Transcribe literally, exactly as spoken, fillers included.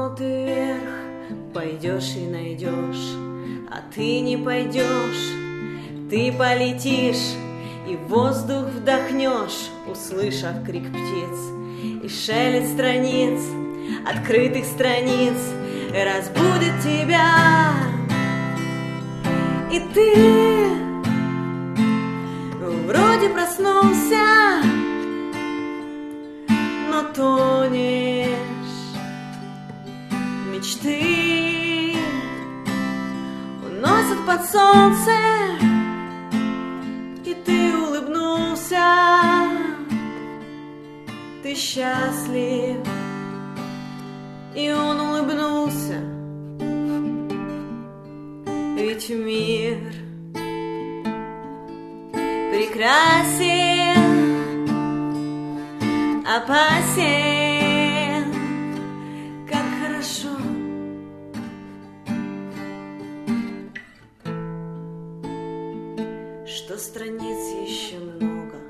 Думал, ты вверх пойдешь и найдешь, а ты не пойдешь. Ты полетишь и воздух вдохнешь, услышав крик птиц и шелест страниц, открытых страниц разбудит тебя. И ты вроде проснулся, но тонешь. Мечты уносят под солнце, и ты улыбнулся. Ты счастлив, и он улыбнулся. Ведь мир прекрасен, опасен, как хорошо. Что страниц еще много,